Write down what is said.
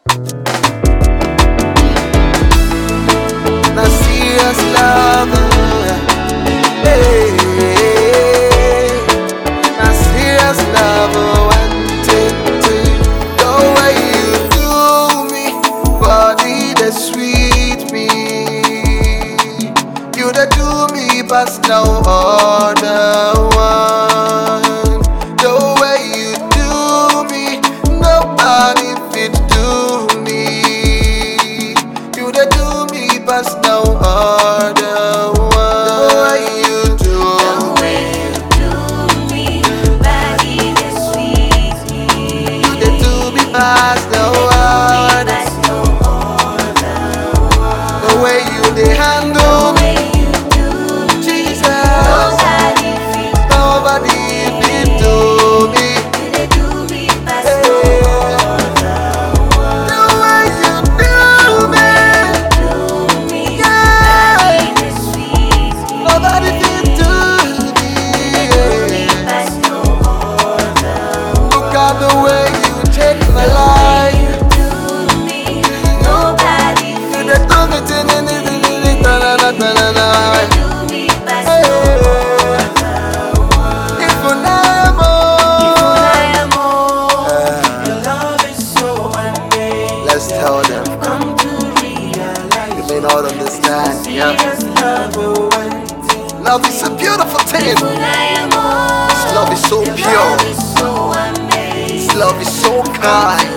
Now serious love, hey. Now serious love, one thing to the way you do me, body that sweet me. You that do me, but no other one. The way you do me, nobody fit do me. You that do me, but no other one. The way you do me, body that sweet me. you that do me, but no other. The way you they handle me, Jesus, nobody fit do me. The way you do me, yeah, nobody fit do me. Look at the way you take my life. You that do me, ta-na-na-na-na-na. If you know let's tell them. You may not understand, yeah. Love is a beautiful thing. This love is so pure. This love is so kind.